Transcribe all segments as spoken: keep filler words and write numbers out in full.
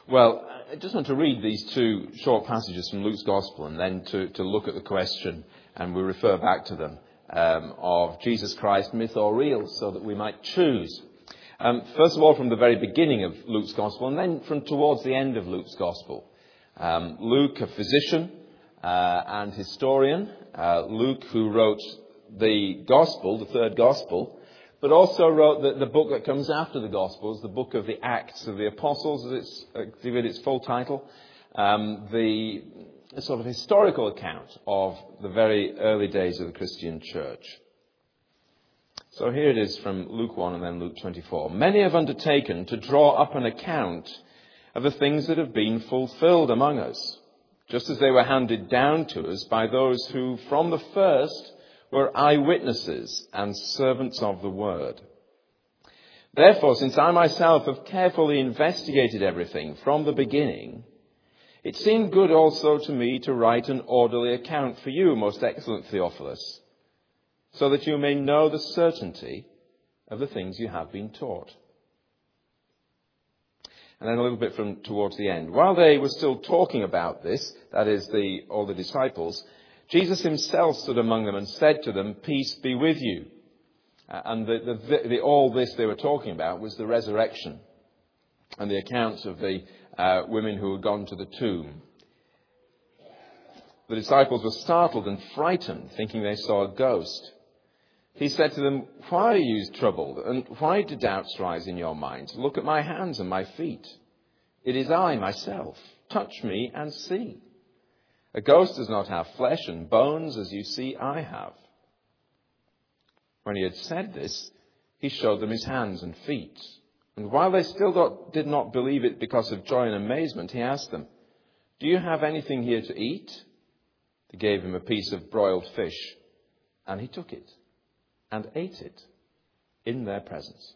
Well, I just want to read these two short passages from Luke's Gospel and then to, to look at the question, and we refer back to them, um, of Jesus Christ, myth or real, so that we might choose. Um, first of all, from the very beginning of Luke's Gospel, and then from towards the end of Luke's Gospel. Um, Luke, a physician uh, and historian. Uh, Luke, who wrote the Gospel, the third Gospel, but also wrote the, the book that comes after the Gospels, the book of the Acts of the Apostles, as it's uh, give it its full title, um, the sort of historical account of the very early days of the Christian church. So here it is from Luke one and then Luke twenty-four. Many have undertaken to draw up an account of the things that have been fulfilled among us, just as they were handed down to us by those who from the first were eyewitnesses and servants of the word. Therefore, since I myself have carefully investigated everything from the beginning, it seemed good also to me to write an orderly account for you, most excellent Theophilus, so that you may know the certainty of the things you have been taught. And then a little bit from towards the end. While they were still talking about this, that is, the all the disciples, Jesus himself stood among them and said to them, "Peace be with you." Uh, and the, the, the, all this they were talking about was the resurrection and the accounts of the uh, women who had gone to the tomb. The disciples were startled and frightened, thinking they saw a ghost. He said to them, "Why are you troubled, and why do doubts rise in your minds? Look at my hands and my feet. It is I myself. Touch me and see. A ghost does not have flesh and bones, as you see I have." When he had said this, he showed them his hands and feet. And while they still not, did not believe it because of joy and amazement, he asked them, "Do you have anything here to eat?" They gave him a piece of broiled fish, and he took it and ate it in their presence.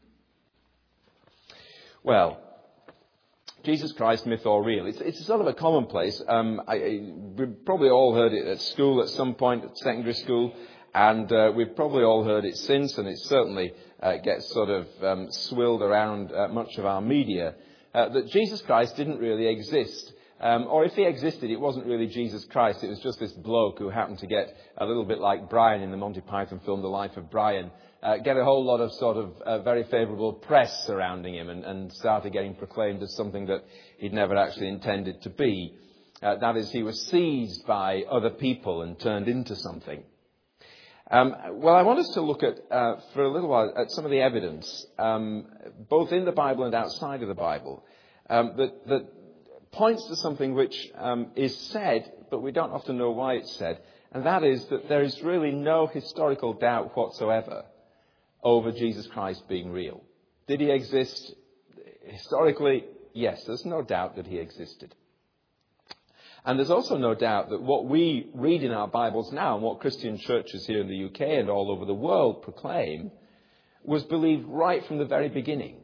Well, Jesus Christ, myth or real? It's, it's sort of a commonplace. Um, I, I, we've probably all heard it at school at some point, at secondary school, and uh, we've probably all heard it since, and it certainly uh, gets sort of um, swilled around uh, much of our media, uh, that Jesus Christ didn't really exist. Um, or if he existed, it wasn't really Jesus Christ. It was just this bloke who happened to get a little bit like Brian in the Monty Python film, The Life of Brian, uh, get a whole lot of sort of uh, very favourable press surrounding him and, and started getting proclaimed as something that he'd never actually intended to be. Uh, that is, he was seized by other people and turned into something. Um, well, I want us to look at, uh, for a little while, at some of the evidence, um, both in the Bible and outside of the Bible, um, that, that points to something which um, is said, but we don't often know why it's said, and that is that there is really no historical doubt whatsoever over Jesus Christ being real. Did he exist? Historically, yes, there's no doubt that he existed. And there's also no doubt that what we read in our Bibles now and what Christian churches here in the U K and all over the world proclaim was believed right from the very beginning.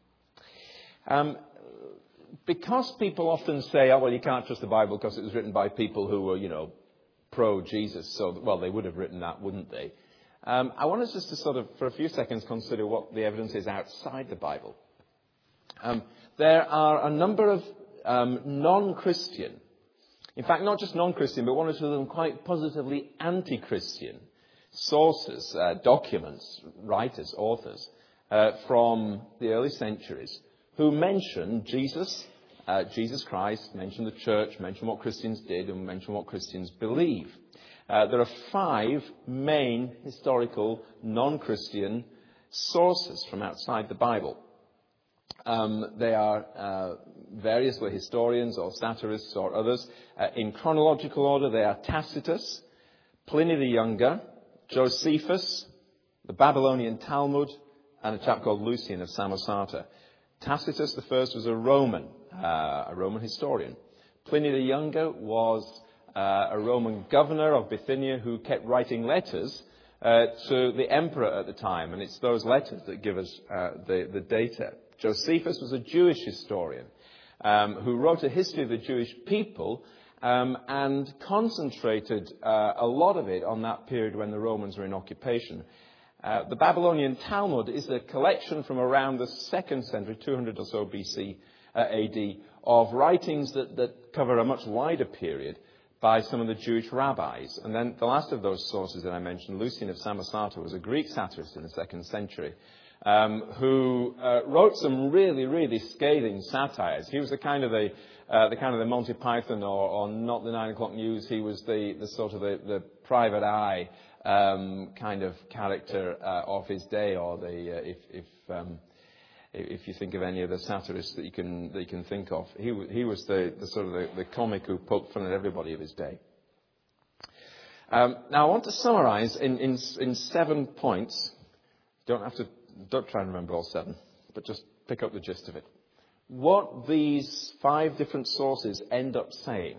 Um, because people often say, oh, well, you can't trust the Bible because it was written by people who were, you know, pro-Jesus. So, well, they would have written that, wouldn't they? Um, I want us just to sort of, for a few seconds, consider what the evidence is outside the Bible. Um, there are a number of um, non-Christian, in fact, not just non-Christian, but one or two of them quite positively anti-Christian sources, uh, documents, writers, authors, uh, from the early centuries who mention Jesus, uh, Jesus Christ, mention the church, mention what Christians did, and mention what Christians believe. Uh, there are five main historical non-Christian sources from outside the Bible. Um, they are uh, variously historians or satirists or others. Uh, in chronological order, they are Tacitus, Pliny the Younger, Josephus, the Babylonian Talmud, and a chap called Lucian of Samosata. Tacitus, the first, was a Roman, uh, a Roman historian. Pliny the Younger was uh, a Roman governor of Bithynia who kept writing letters uh, to the emperor at the time, and it's those letters that give us uh, the, the data. Josephus was a Jewish historian um, who wrote a history of the Jewish people um, and concentrated uh, a lot of it on that period when the Romans were in occupation. Uh, the Babylonian Talmud is a collection from around the second century, two hundred or so B C, uh, A D, of writings that, that cover a much wider period by some of the Jewish rabbis. And then the last of those sources that I mentioned, Lucian of Samosata, was a Greek satirist in the second century, um, who uh, wrote some really, really scathing satires. He was the kind of the uh, the kind of the Monty Python or, or not the Nine O'Clock News. He was the, the sort of the, the private eye um, kind of character uh, of his day, or the uh, if if um, if you think of any of the satirists that you can that you can think of. He he was the, the sort of the, the comic who poked fun at everybody of his day. Um, now I want to summarise in, in in seven points. Don't have to don't try and remember all seven, but just pick up the gist of it. What these five different sources end up saying.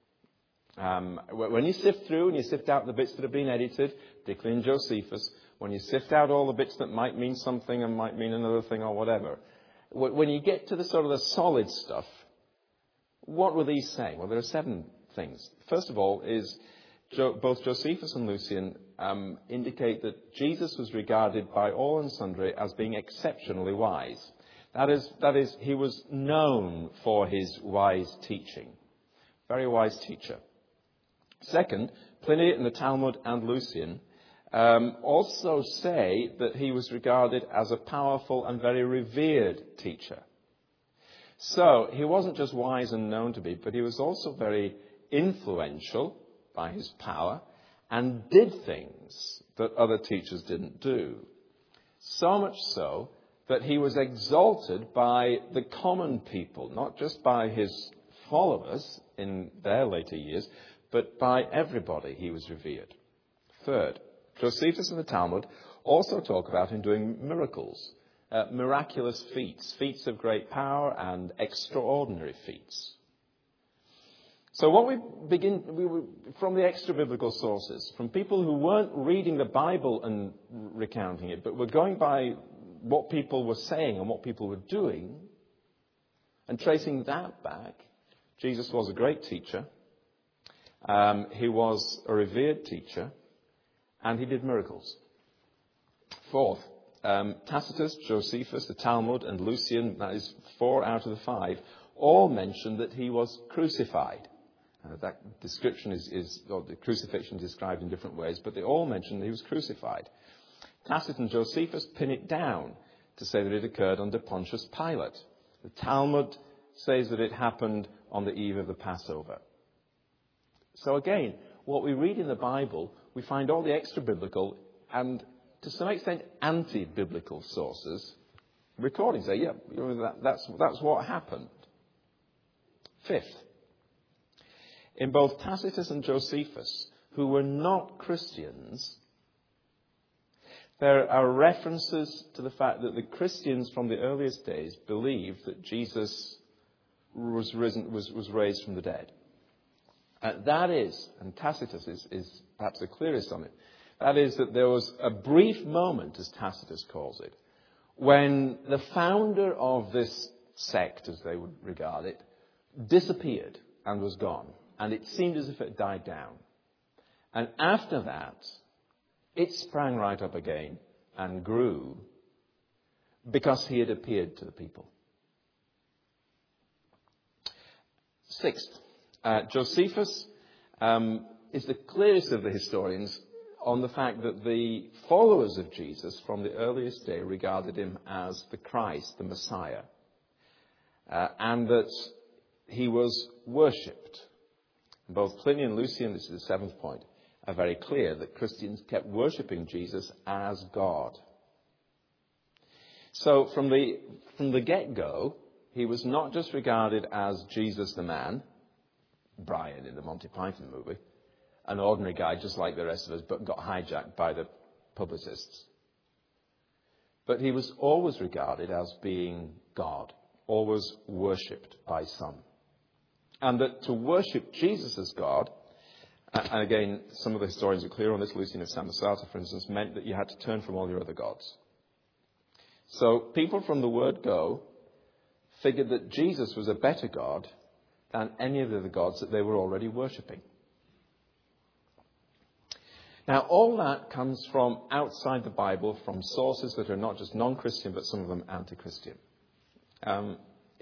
Um, when you sift through and you sift out the bits that have been edited, particularly in Josephus, when you sift out all the bits that might mean something and might mean another thing or whatever, when you get to the sort of the solid stuff, what were these saying? Well, there are seven things. First of all is jo- both Josephus and Lucian um, indicate that Jesus was regarded by all and sundry as being exceptionally wise. That is, that is, he was known for his wise teaching. Very wise teacher. Second, Pliny in the Talmud and Lucian um, also say that he was regarded as a powerful and very revered teacher. So he wasn't just wise and known to be, but he was also very influential by his power and did things that other teachers didn't do. So much so that he was exalted by the common people, not just by his followers in their later years, but by everybody he was revered. Third, Josephus and the Talmud also talk about him doing miracles, uh, miraculous feats, feats of great power and extraordinary feats. So what we begin we were, from the extra-biblical sources, from people who weren't reading the Bible and recounting it, but were going by what people were saying and what people were doing, and tracing that back, Jesus was a great teacher. Um, he was a revered teacher, and he did miracles. Fourth, um, Tacitus, Josephus, the Talmud, and Lucian, that is four out of the five, all mention that he was crucified. Uh, that description is, is, or the crucifixion is described in different ways, but they all mention that he was crucified. Tacitus and Josephus pin it down to say that it occurred under Pontius Pilate. The Talmud says that it happened on the eve of the Passover. So again, what we read in the Bible, we find all the extra-biblical and, to some extent, anti-biblical sources recording. Say, yeah, that, that's, that's what happened. Fifth, in both Tacitus and Josephus, who were not Christians, there are references to the fact that the Christians from the earliest days believed that Jesus was risen, was, was raised from the dead. Uh, that is, and Tacitus is, is perhaps the clearest on it, that is that there was a brief moment, as Tacitus calls it, when the founder of this sect, as they would regard it, disappeared and was gone. And it seemed as if it died down. And after that, it sprang right up again and grew because he had appeared to the people. Sixth, uh, Josephus um, is the clearest of the historians on the fact that the followers of Jesus from the earliest day regarded him as the Christ, the Messiah, uh, and that he was worshipped. Both Pliny and Lucian, this is the seventh point, are very clear that Christians kept worshipping Jesus as God. So from the from the get-go, he was not just regarded as Jesus the man, Brian in the Monty Python movie, an ordinary guy just like the rest of us, but got hijacked by the publicists. But he was always regarded as being God, always worshipped by some. And that to worship Jesus as God, and again, some of the historians are clear on this, Lucian of Samosata, for instance, meant that you had to turn from all your other gods. So people from the word go figured that Jesus was a better God than any of the other gods that they were already worshipping. Now, all that comes from outside the Bible, from sources that are not just non-Christian, but some of them anti-Christian. Um,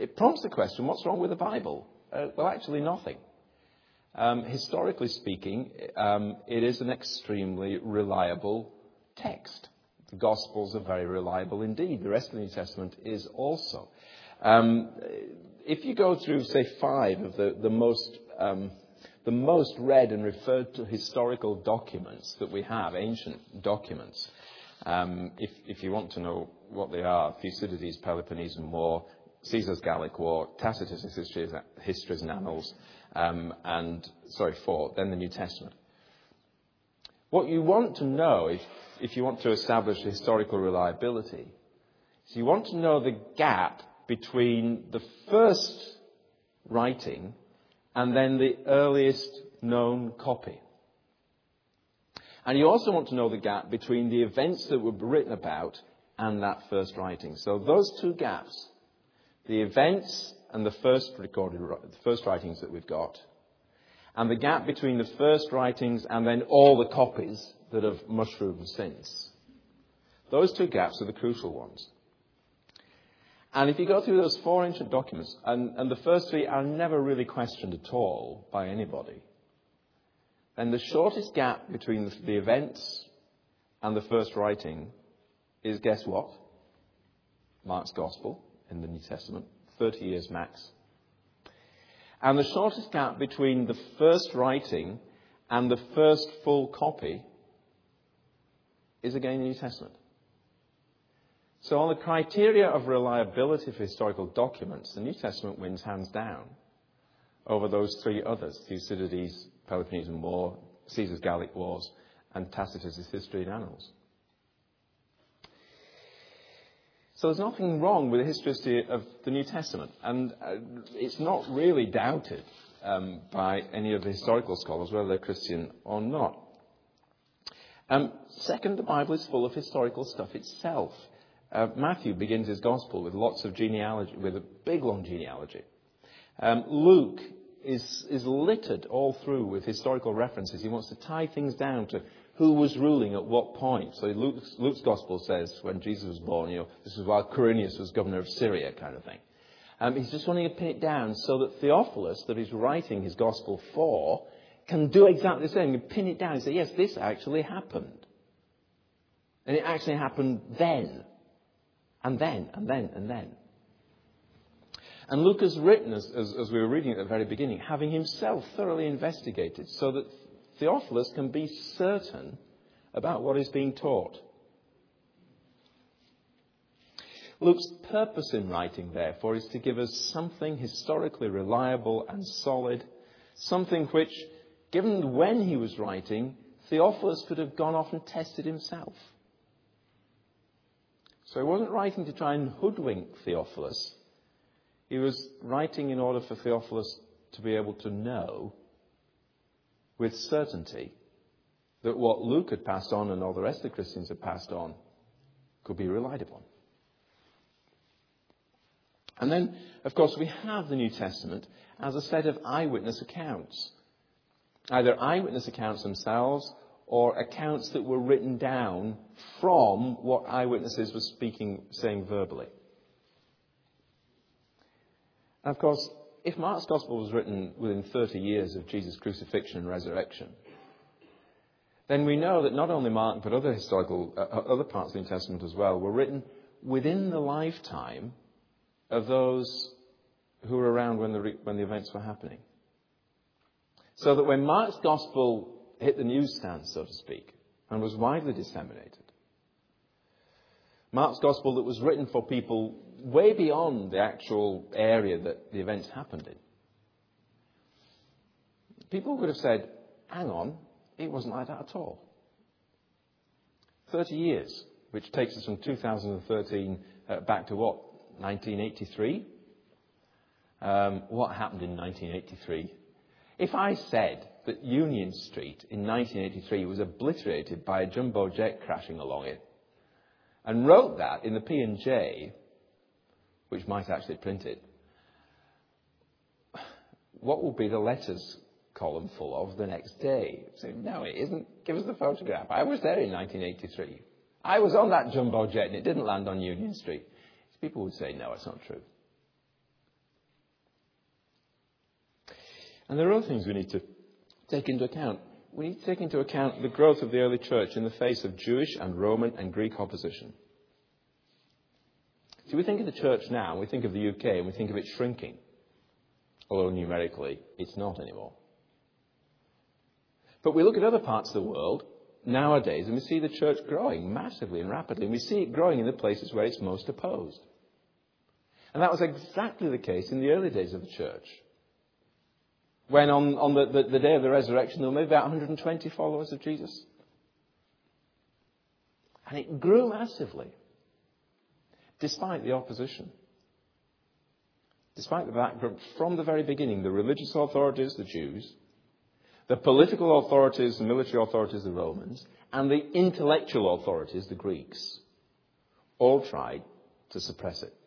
it prompts the question, what's wrong with the Bible? Uh, well, actually nothing. Um, historically speaking, um, it is an extremely reliable text. The Gospels are very reliable indeed. The rest of the New Testament is also. Um, if you go through, say, five of the, the most um, the most read and referred to historical documents that we have, ancient documents, um, if, if you want to know what they are, Thucydides' Peloponnesian War, Caesar's Gallic War, Tacitus' Histories, Histories and Annals, um, and, sorry, four, then the New Testament. What you want to know, if, if you want to establish historical reliability, is you want to know the gap between the first writing and then the earliest known copy. And you also want to know the gap between the events that were written about and that first writing. So those two gaps, the events and the first recorded, the first writings that we've got, and the gap between the first writings and then all the copies that have mushroomed since. Those two gaps are the crucial ones. And if you go through those four ancient documents, and, and the first three are never really questioned at all by anybody, then the shortest gap between the, the events and the first writing is, guess what? Mark's Gospel in the New Testament, thirty years max. And the shortest gap between the first writing and the first full copy is again the New Testament. So on the criteria of reliability for historical documents, the New Testament wins hands down over those three others, Thucydides' Peloponnesian War, Caesar's Gallic Wars, and Tacitus' History and Annals. So there's nothing wrong with the history of the New Testament, and uh, it's not really doubted um, by any of the historical scholars, whether they're Christian or not. Um, second, the Bible is full of historical stuff itself. Uh, Matthew begins his Gospel with lots of genealogy, with a big long genealogy. Um, Luke is, is littered all through with historical references. He wants to tie things down to who was ruling at what point. So Luke's, Luke's Gospel says when Jesus was born, you know, this was while Quirinius was governor of Syria, kind of thing. Um, he's just wanting to pin it down so that Theophilus, that he's writing his Gospel for, can do exactly the same. He can pin it down and say, yes, this actually happened. And it actually happened then. And then, and then, and then. And Luke has written, as, as, as we were reading at the very beginning, having himself thoroughly investigated so that Theophilus can be certain about what is being taught. Luke's purpose in writing, therefore, is to give us something historically reliable and solid, something which, given when he was writing, Theophilus could have gone off and tested himself. So he wasn't writing to try and hoodwink Theophilus. He was writing in order for Theophilus to be able to know with certainty that what Luke had passed on and all the rest of the Christians had passed on could be relied upon. And then, of course, we have the New Testament as a set of eyewitness accounts. Either eyewitness accounts themselves or accounts that were written down from what eyewitnesses were speaking, saying verbally. And of course, if Mark's Gospel was written within thirty years of Jesus' crucifixion and resurrection, then we know that not only Mark, but other historical, uh, other parts of the New Testament as well, were written within the lifetime of those who were around when the, when the events were happening. So that when Mark's Gospel hit the newsstand, so to speak, and was widely disseminated, Mark's Gospel that was written for people way beyond the actual area that the events happened in, people would have said, hang on, it wasn't like that at all. Thirty years, which takes us from two thousand thirteen uh, back to what, nineteen eighty-three? Um, what happened in nineteen eighty-three? If I said that Union Street in nineteen eighty-three was obliterated by a jumbo jet crashing along it, and wrote that in the P and J, which might actually print it, what will be the letters column full of the next day? So, no, it isn't. Give us the photograph. I was there in nineteen eighty-three. I was on that jumbo jet and it didn't land on Union Street. People would say, no, it's not true. And there are other things we need to take into account. We need to take into account the growth of the early church in the face of Jewish and Roman and Greek opposition. See, we think of the church now, we think of the U K, and we think of it shrinking. Although numerically, it's not anymore. But we look at other parts of the world nowadays, and we see the church growing massively and rapidly. And we see it growing in the places where it's most opposed. And that was exactly the case in the early days of the church. When on, on the, the, the day of the resurrection, there were maybe about one hundred twenty followers of Jesus. And it grew massively, despite the opposition. Despite the fact that from the very beginning, the religious authorities, the Jews, the political authorities, the military authorities, the Romans, and the intellectual authorities, the Greeks, all tried to suppress it.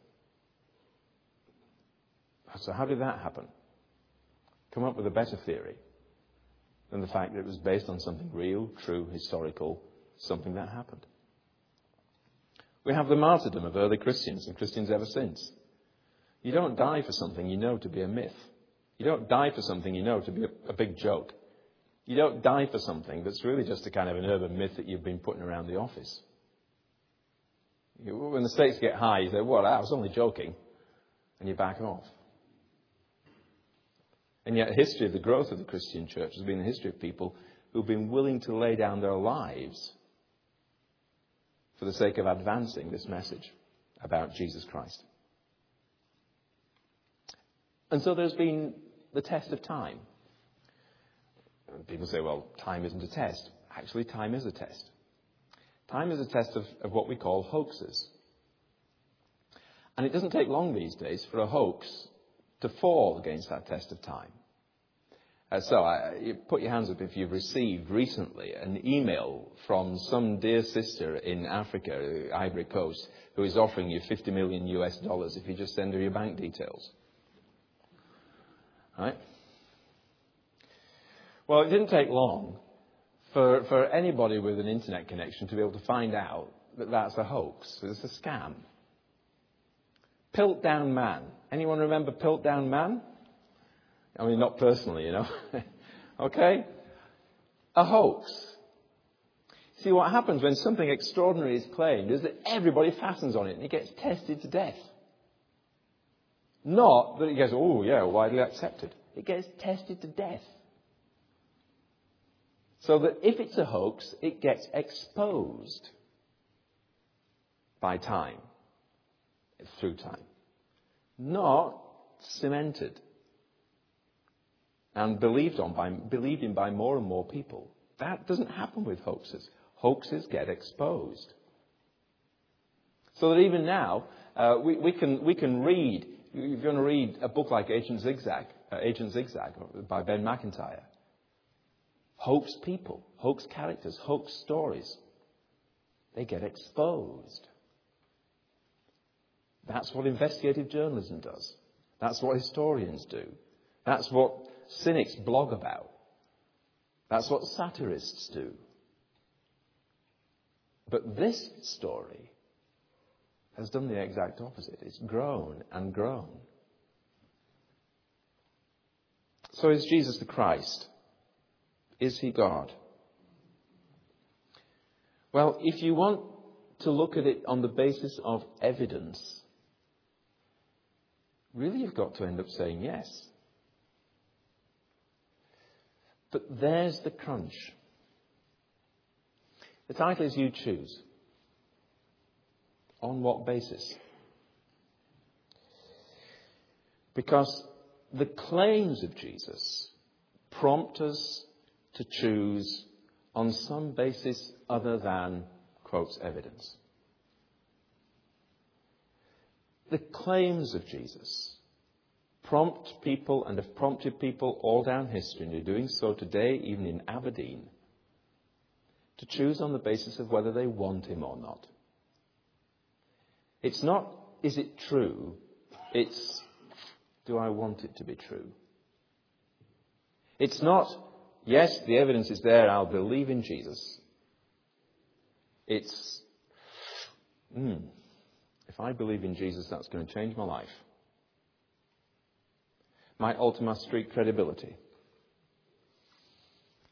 So how did that happen? Come up with a better theory than the fact that it was based on something real, true, historical, something that happened. We have the martyrdom of early Christians and Christians ever since. You don't die for something you know to be a myth. You don't die for something you know to be a, a big joke. You don't die for something that's really just a kind of an urban myth that you've been putting around the office. You, when the stakes get high, you say, well, I was only joking. And you back off. And yet the history of the growth of the Christian church has been the history of people who've been willing to lay down their lives for the sake of advancing this message about Jesus Christ. And so there's been the test of time. People say, well, time isn't a test. Actually, time is a test. Time is a test of, of what we call hoaxes. And it doesn't take long these days for a hoax to fall against that test of time. Uh, so I, you put your hands up if you've received recently an email from some dear sister in Africa, Ivory Coast, who is offering you fifty million U S dollars if you just send her your bank details. Right? Well, it didn't take long for, for anybody with an internet connection to be able to find out that that's a hoax. It's a scam. Piltdown Man. Anyone remember Piltdown Man? I mean, not personally, you know. Okay? A hoax. See, what happens when something extraordinary is claimed is that everybody fastens on it and it gets tested to death. Not that it goes, oh, yeah, widely accepted. It gets tested to death. So that if it's a hoax, it gets exposed by time, through time. Not cemented and believed on by, believed in by more and more people. That doesn't happen with hoaxes. Hoaxes get exposed. So that even now, uh, we, we can we can read. If you're going to read a book like Agent Zigzag, uh, Agent Zigzag by Ben McIntyre, hoax people, hoax characters, hoax stories, they get exposed. That's what investigative journalism does. That's what historians do. That's what cynics blog about. That's what satirists do. But this story has done the exact opposite. It's grown and grown. So is Jesus the Christ? Is he God? Well, if you want to look at it on the basis of evidence, really you've got to end up saying yes. But there's the crunch. The title is You Choose. On what basis? Because the claims of Jesus prompt us to choose on some basis other than, quotes, evidence. The claims of Jesus prompt people and have prompted people all down history, and are doing so today, even in Aberdeen, to choose on the basis of whether they want him or not. It's not, is it true? It's, do I want it to be true? It's not, yes, the evidence is there, I'll believe in Jesus. It's, hmm, if I believe in Jesus, that's going to change my life. Might alter my street credibility.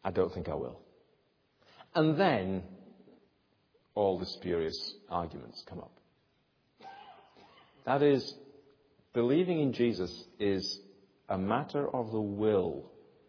I don't think I will. And then all the spurious arguments come up. That is, believing in Jesus is a matter of the will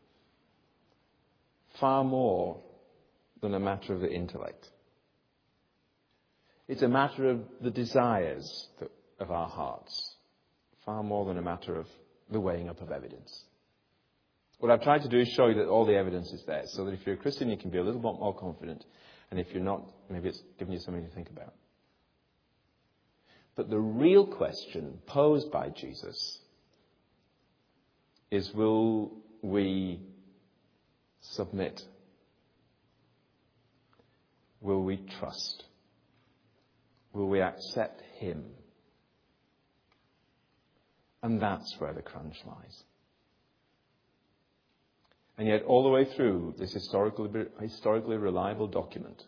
far more than a matter of the intellect. It's a matter of the desires of our hearts, far more than a matter of the weighing up of evidence. What I've tried to do is show you that all the evidence is there, so that if you're a Christian, you can be a little bit more confident, and if you're not, maybe it's giving you something to think about. But the real question posed by Jesus is, will we submit? Will we trust? Will we accept him? And that's where the crunch lies. And yet, all the way through this historically, historically reliable document,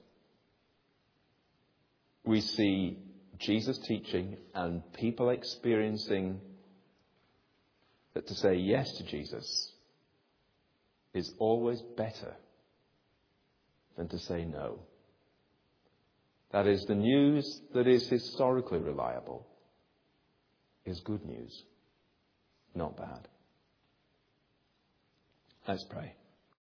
we see Jesus teaching and people experiencing that to say yes to Jesus is always better than to say no. That is, the news that is historically reliable is good news, not bad. Let's pray.